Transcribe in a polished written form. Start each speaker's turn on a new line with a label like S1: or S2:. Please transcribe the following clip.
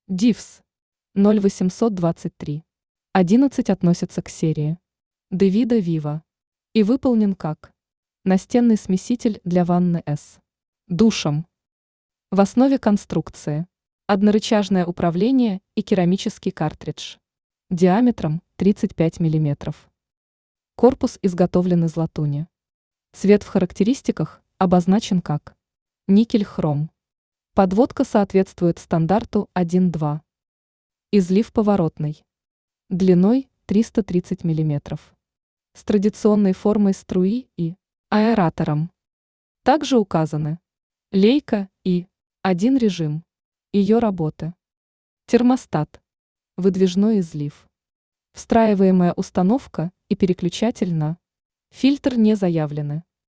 S1: DIVS 0823. 11 относится к серии Девида Viva и выполнен как настенный смеситель для ванны с душем. В основе конструкции однорычажное управление и керамический картридж диаметром 35 мм. Корпус изготовлен из латуни. Цвет в характеристиках обозначен как никель-хром. Подводка соответствует стандарту 1.2. Излив поворотный. Длиной 330 мм. С традиционной формой струи и аэратором. Также указаны лейка и один режим ее работы. Термостат. Выдвижной излив. Встраиваемая установка и переключатель на фильтр не заявлены.